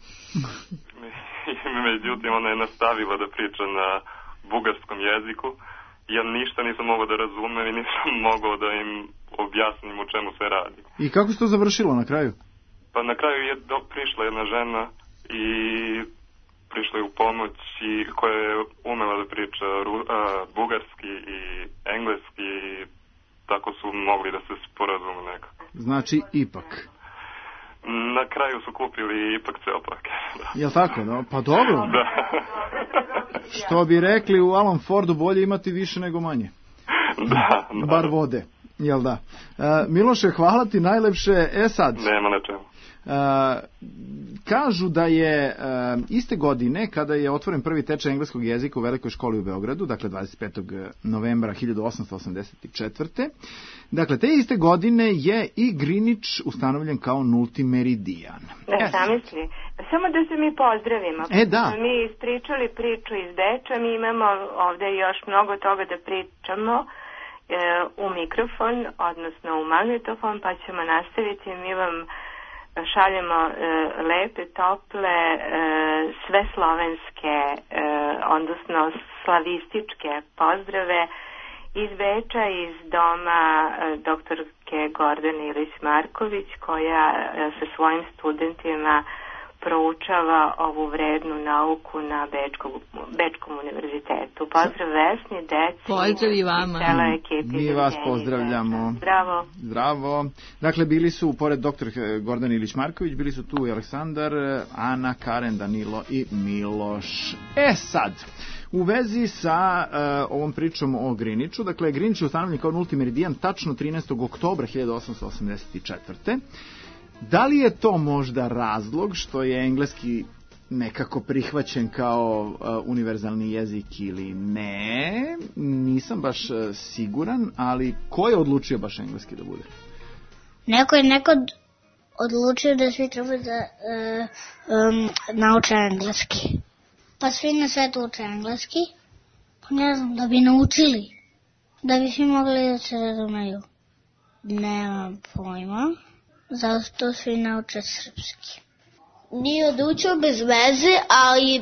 Međutim, ona je nastavila da priča na bugarskom jeziku. Ja ništa nisam mogao da razumem i nisam mogao da im objasnim o čemu se radi. I kako se to završilo na kraju? Pa na kraju je do, prišla jedna žena i prišla je u pomoć i koja je umela da priča ru, a, bugarski i engleski i tako su mogli da se sporazume nekako. Znači ipak. Na kraju su kupili ipak ceo paket. Da. Jel tako? No? Pa dobro. Da. Što bi rekli u Alan Fordu, bolje imati više nego manje. Da, da. Bar vode. Jel da? Uh, Miloše, hvala ti najlepše. E sad. Nema na čemu. Uh, kažu da je uh, iste godine kada je otvoren prvi tečaj engleskog jezika u Velikoj školi u Beogradu, dakle dvadeset petog novembra hiljadu osamsto osamdeset četvrte. Dakle, te iste godine je i Greenwich ustanovljen kao nulti meridijan. Da, zamisli. Samo da se mi pozdravimo. E, da. Mi ispričali priču iz Beča, mi imamo ovde još mnogo toga da pričamo e, u mikrofon, odnosno u magnetofon, pa ćemo nastaviti. Mi vam šaljemo e, lepe, tople, e, sve slovenske, e, odnosno slavističke pozdrave iz Beča, iz doma e, doktorke Gordane Ilić Marković, koja e, sa svojim studentima proučava ovu vrednu nauku na Bečkom, Bečkom univerzitetu. Pozdrav Vesni, deci. Pozdrav i vama. Mi vas pozdravljamo. Zdravo. Zdravo. Dakle, bili su, pored doktor Gordana Ilić Marković, bili su tu i Aleksandar, Ana, Karen, Danilo i Miloš. E sad, u vezi sa uh, ovom pričom o Greenwichu, dakle, Greenwich je ustanovljen kao nulti meridijan tačno trinaestog oktobra hiljadu osamsto osamdeset četvrte. Da li je to možda razlog što je engleski nekako prihvaćen kao uh, univerzalni jezik ili ne? Nisam baš uh, siguran, ali ko je odlučio baš engleski da bude? Neko je nekad odlučio da svi treba da uh, um, nauče engleski. Pa svi na svetu uče engleski. Pa ne znam, da bi naučili. Da bi svi mogli da se razumeju. Nemam pojma. Zašto svi nauče srpski? Nije odučio bez veze, ali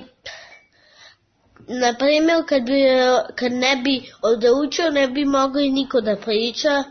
na primjer kad, bi, kad ne bi odučio, ne bi mogli niko da priča.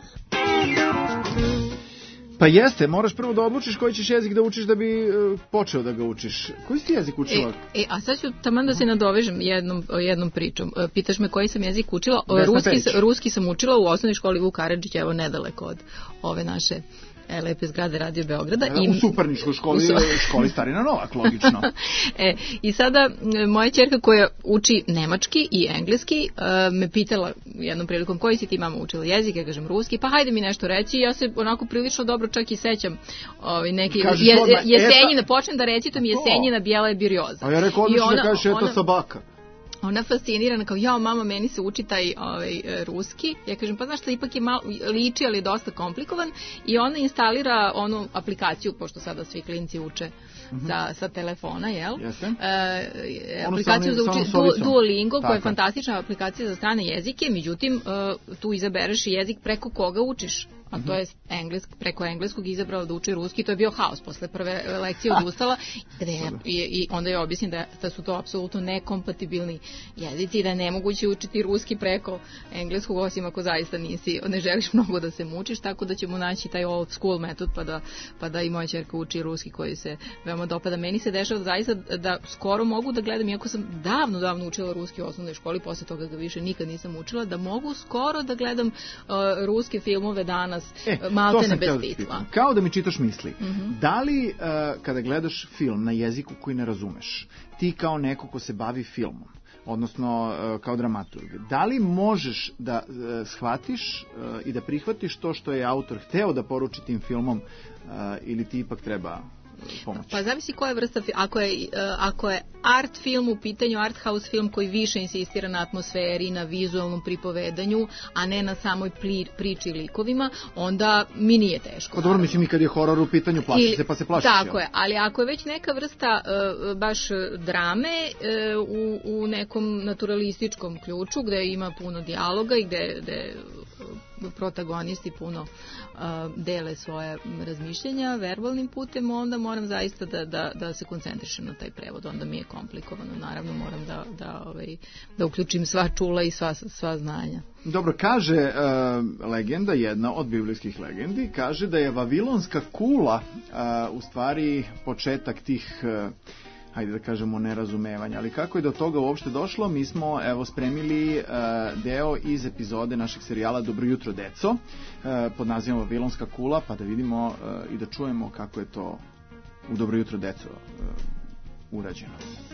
Pa jeste, moraš prvo da odlučiš koji ćeš jezik da učiš da bi uh, počeo da ga učiš. Koji si ti jezik učila? E, e, a sad ću taman da se nadovežem jednom, jednom pričom. E, pitaš me koji sam jezik učila? Ruski, ruski sam učila u osnovnoj školi Vuk Karadžić, evo nedaleko od ove naše e, lepe zgrade Radio Beograda. E, I, u Superničkoj školi, u školi Starina Novak, logično. e, I sada moja ćerka koja uči nemački i engleski e, me pitala jednom prilikom koji si ti mama učila jezik, ja kažem ruski, pa hajde mi nešto reći. Ja se onako prilično dobro čak i sećam ovaj, neki je, jesenjina, eta... počnem da recitam jesenjina bijela je birioza. A ja rekao odlično da kažeš eto sabaka. Ona fascinirana kao, jao mama, meni se uči taj ovaj, ruski. Ja kažem, pa znaš što ipak je malo liči, ali je dosta komplikovan. I ona instalira onu aplikaciju, pošto sada svi klinci uče mm-hmm. sa, sa telefona, jel? Jeste. E, aplikaciju za uči du, Duolingo, koja je fantastična aplikacija za strane jezike, međutim, uh, tu izabereš i jezik preko koga učiš. A to je englesk, preko engleskog izabrala da uči ruski, to je bio haos. Posle prve lekcije odustala gde, i, i onda je objasnim da, da su to apsolutno nekompatibilni jezici i da je nemoguće učiti ruski preko engleskog, osim ako zaista nisi, ne želiš mnogo da se mučiš, tako da ćemo naći taj old school metod pa da, pa da i moja ćerka uči ruski koji se veoma dopada. Meni se dešava zaista da skoro mogu da gledam, iako sam davno, davno učila ruski u osnovnoj školi, posle toga ga više nikad nisam učila, da mogu skoro da gledam uh, ruske filmove danas. E, maltene bez titla. Kao da mi čitaš misli. Mm-hmm. Da li uh, kada gledaš film na jeziku koji ne razumeš, ti kao neko ko se bavi filmom, odnosno uh, kao dramaturg, da li možeš da uh, shvatiš uh, i da prihvatiš to što je autor hteo da poruči tim filmom uh, ili ti ipak treba pomoć? Pa zavisi koja je vrsta, ako je, uh, ako je art film u pitanju, art house film koji više insistira na atmosferi, na vizualnom pripovedanju, a ne na samoj pli, priči i likovima, onda mi nije teško. Pa dobro, mislim i kad je horor u pitanju, plaši se pa se plašiš. Tako je, ali ako je već neka vrsta uh, baš drame uh, u, u nekom naturalističkom ključu, gde ima puno dijaloga i gde, gde protagonisti puno uh, dele svoje razmišljenja verbalnim putem, onda moram zaista da, da, da se koncentrišem na taj prevod, onda mi je komplikovano, naravno moram da, da, ovaj, da uključim sva čula i sva, sva znanja. Dobro, kaže uh, legenda, jedna od biblijskih legendi, kaže da je Vavilonska kula uh, u stvari početak tih uh, hajde da kažemo nerazumevanja, ali kako je do toga uopšte došlo, mi smo evo spremili uh, deo iz epizode našeg serijala Dobro jutro deco, uh, pod nazivom Vavilonska kula, pa da vidimo uh, i da čujemo kako je to u Dobro jutro deco uh, urađeno.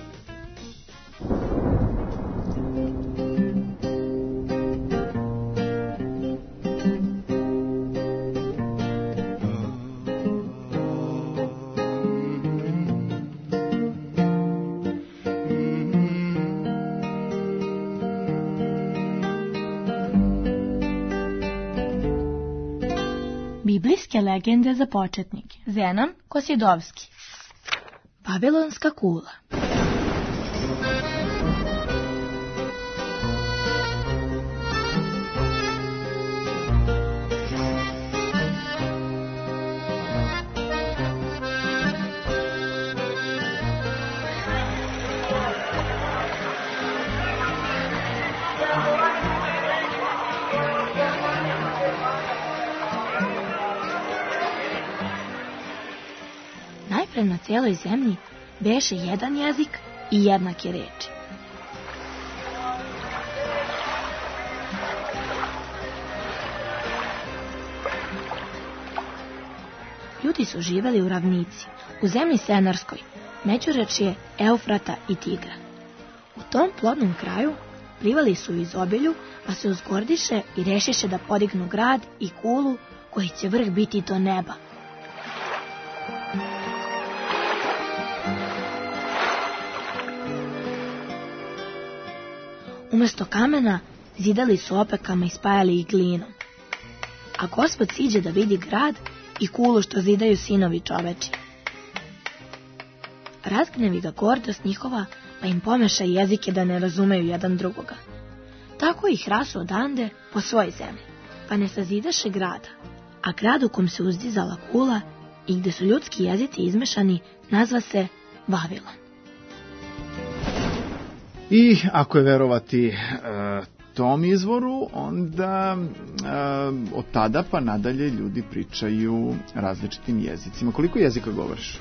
Biblijske legende za početnike. Zenon Kosjedovski. Vavilonska kula. Na cijeloj zemlji beše jedan jezik i jednake reči. Ljudi su živeli u ravnici, u zemlji Senarskoj, međurečje Eufrata i Tigra. U tom plodnom kraju plivali su u izobilju, pa se uzgordiše i rešiše da podignu grad i kulu koji će vrh biti do neba. Umesto kamena zidali su opekama i spajali ih glinom. A Gospod siđe da vidi grad i kulu što zidaju sinovi čoveči. Razgnevi ga gordost njihova, pa im pomeša jezike da ne razumeju jedan drugoga. Tako ih rasu odande po svoj zemlji, pa ne sazidaše grada, a grad u kom se uzdizala kula i gde su ljudski jezici izmešani nazva se Vavilon. I ako je verovati e, tom izvoru, onda e, od tada pa nadalje ljudi pričaju različitim jezicima. Koliko jezika govoriš?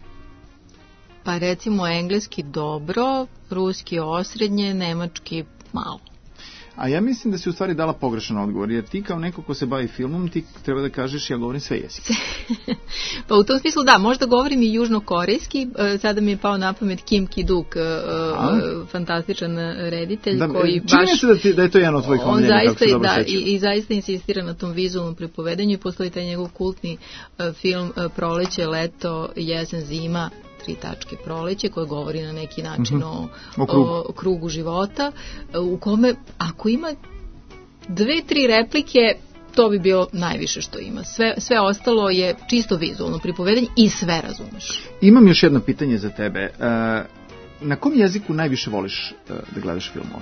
Pa recimo engleski dobro, ruski osrednje, nemački malo. A ja mislim da si u stvari dala pogrešan odgovor, jer ti kao neko ko se bavi filmom, ti treba da kažeš ja govorim sve jezike. Pa u tom smislu da, možda govorim i južnokorejski, sada mi je pao na pamet Kim Ki-duk, fantastičan reditelj da, koji čini baš... se da, ti, da je to jedan od tvojih omiljenih, kako se dobro da, sećam. I, i zaista insistira na tom vizualnom prepovedanju i postoji taj njegov kultni uh, film uh, Proleće, leto, jesen, zima, tri tačke proleće, koje govori na neki način mm-hmm. o, o, krugu. o krugu života, u kome ako ima dve, tri replike, to bi bilo najviše što ima. Sve, sve ostalo je čisto vizualno pripovedanje i sve razumeš. Imam još jedno pitanje za tebe. Na kom jeziku najviše voliš da gledaš filmove?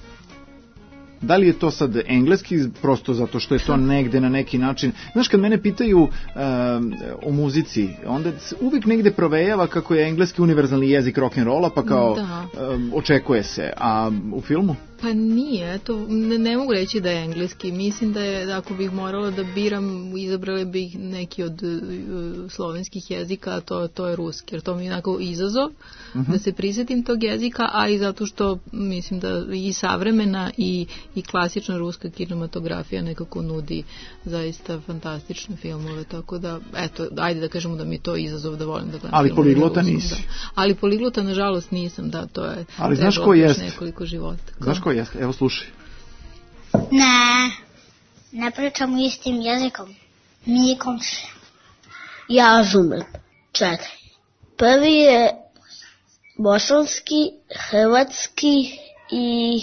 Da li je to sad engleski, prosto zato što je to negde na neki način... Znaš, kad mene pitaju um, o muzici, onda uvijek negde provejava kako je engleski univerzalni jezik rock'n'rolla, pa kao um, očekuje se. A u filmu? Pa nije, to ne, ne mogu reći da je engleski. Mislim da je, da ako bih morala da biram, izabrali bih neki od uh, slovenskih jezika, a to, to je ruski, jer to mi je onako izazov uh-huh. da se prisjetim tog jezika, a i zato što mislim da i savremena i, i klasična ruska kinematografija nekako nudi zaista fantastične filmove, tako da, eto, ajde da kažemo da mi je to izazov da volim da gledam. Ali poliglota nisi? Da. Ali poliglota, nažalost, nisam, da, to je... Ali znaš ko jest? Nekoliko života. Znaš ko jeste? Evo slušaj. Ne, ne pričam istim jezikom. Mi komši. Ja razumem. Čekaj. Prvi je bosanski, hrvatski i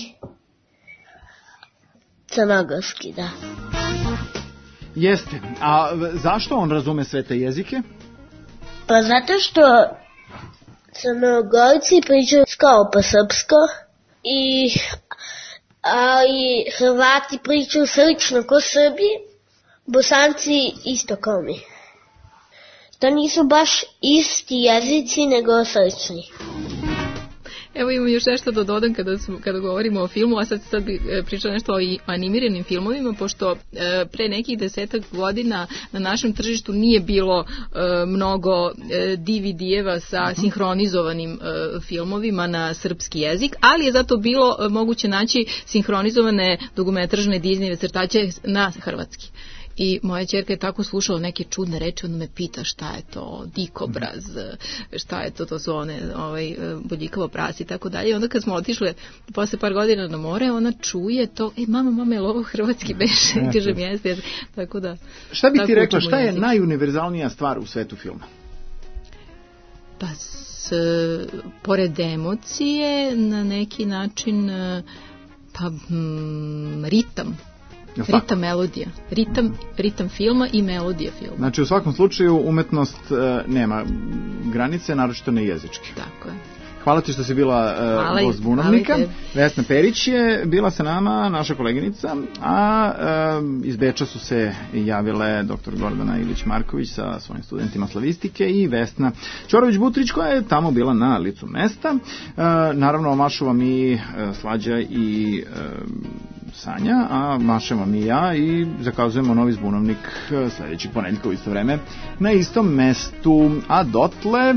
crnogorski, da. Jeste. A zašto on razume sve te jezike? Pa zato što Crnogorci pričaju kao pa srpsko i ali Hrvati pričaju slično ko Srbi, Bosanci isto kao mi. To nisu baš isti jezici, nego slični. Evo imam još nešto da dodam kada, smo, kada govorimo o filmu, a sad, sad pričam nešto o animiranim filmovima, pošto e, pre nekih desetak godina na našem tržištu nije bilo e, mnogo e, D V D-eva sa sinhronizovanim e, filmovima na srpski jezik, ali je zato bilo e, moguće naći sinhronizovane dugometražne Disneyve crtaće na hrvatski. I moja ćerka je tako slušala neke čudne reči, onda me pita šta je to dikobraz, šta je to, to su one ovaj, boljikavo prasi i tako dalje. I onda kad smo otišle posle par godina na more, ona čuje to, e mama, mama, je li ovo hrvatski beše? Kažem, jeste, jeste. Tako da... Šta bi ti rekla, šta je jezik. Najuniverzalnija stvar u svetu filma? Pa, s, pored emocije, na neki način, pa, hm, ritam. Ritam melodija. Ritam, ritam filma i melodija filma. Znači u svakom slučaju umetnost e, nema granice, naročito ne jezičke. Tako je. Hvala ti što si bila uh, gost Bunovnika. Vesna Perić je bila sa nama, naša koleginica, a uh, iz Beča su se javile doktor Gordana Ilić-Marković sa svojim studentima slavistike i Vesna Ćorović-Butrić koja je tamo bila na licu mesta. Uh, naravno, mašu vam i uh, Slađa i uh, Sanja, a mašemo mi ja i zakazujemo novi zbunovnik uh, sledećeg ponedeljka u isto vreme na istom mestu. A dotle...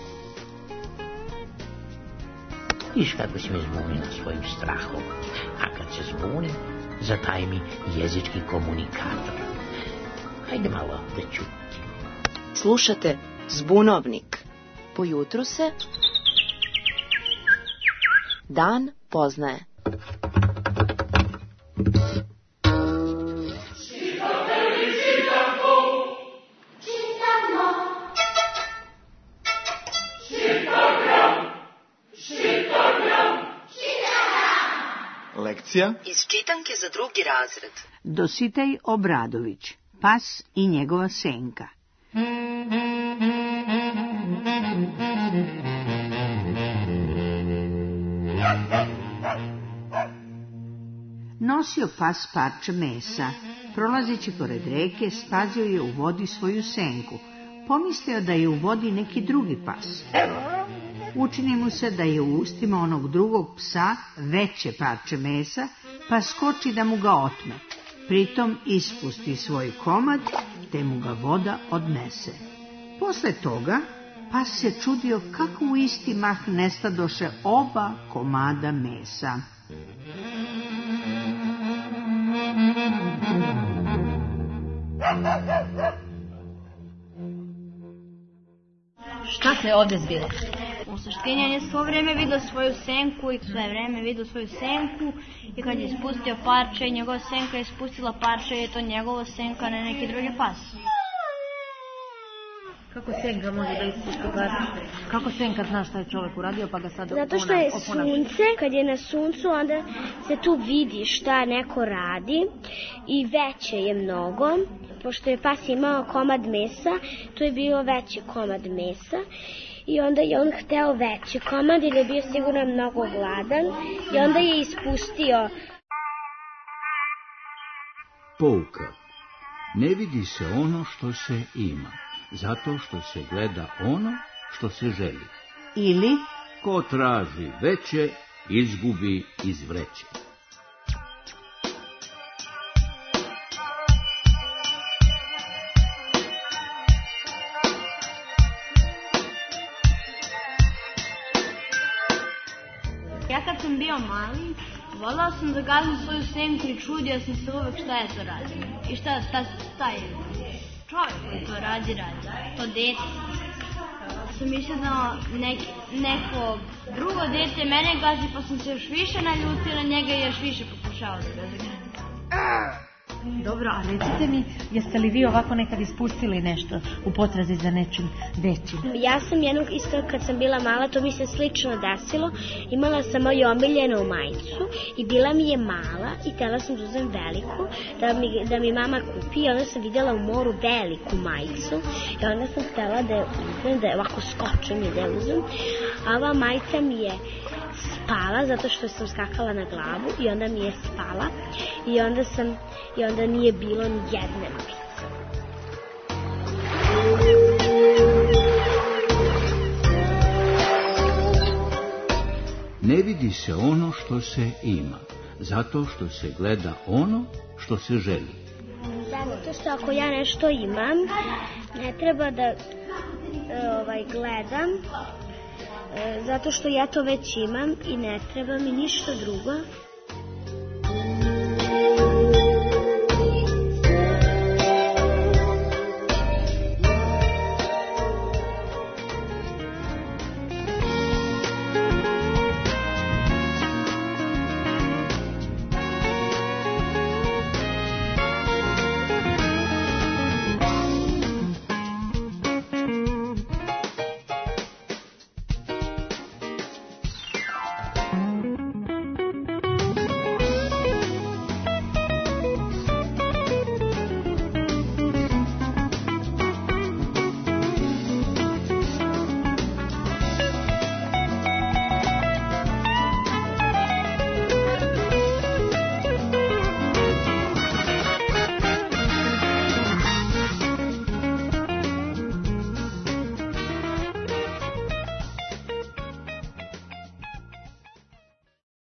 Viš kako si me zbunila svojim strahom, a kad se zbunim, zataj mi jezički komunikator. Hajde malo da čutim. Slušate Zbunovnik. Pojutru se dan poznaje. Lekcija iz čitanke za drugi razred. Dositej Obradović, Pas i njegova senka. Nosio pas parče mesa. Prolazeći pored reke, spazio je u vodi svoju senku. Pomislio da je u vodi neki drugi pas. Učini mu se da je u ustima onog drugog psa veće parče mesa, pa skoči da mu ga otme. Pritom ispusti svoj komad, te mu ga voda odnese. Posle toga, pas se čudio kako u isti mah nestadoše oba komada mesa. Šta se ovdje zbilo? U suštini on je svo vreme vidio svoju senku i sve vreme vidio svoju senku i kad je ispustio parče i njegova senka je ispustila parče i je to njegova senka, ne neki drugi pas. Kako senka može da ispusti parče? Kako senka zna šta je čovjek uradio pa ga sad oponavi? Zato što je sunce, kad je na suncu onda se tu vidi šta neko radi i veće je mnogo. Pošto je pas imao komad mesa, tu je bio veći komad mesa i onda je on hteo veći komad jer je bio sigurno mnogo gladan i onda je ispustio. Pouka. Ne vidi se ono što se ima, zato što se gleda ono što se želi. Ili, ko traži veće, izgubi iz vreće. Ja kad sam bio mali, volao sam da gazim svoju senku i čudio sam se uvek šta je to radi. I šta, šta, šta je čovjek koji to radi, radi. To dete. Sam mislila da nek, neko drugo dete mene gazi, pa sam se još više naljutila njega i još više pokušala da ga zagrani. Dobro, a recite mi, jeste li vi ovako nekad ispustili nešto u potrazi za nečim većim? Ja sam jednog isto kad sam bila mala, to mi se slično desilo. Imala sam moju omiljenu majicu i bila mi je mala i htjela sam da uzem veliku, da mi, da mi mama kupi i onda sam vidjela u moru veliku majicu i onda sam htjela da je uzem, da je ovako skočim i da je uzem. A ova majica mi je spala zato što sam skakala na glavu i onda mi je spala i onda sam i onda nije bilo ni jedne majice. Ne vidi se ono što se ima, zato što se gleda ono što se želi. Zato što ako ja nešto imam, ne treba da ovaj, gledam, zato što ja to već imam i ne treba mi ništa drugo.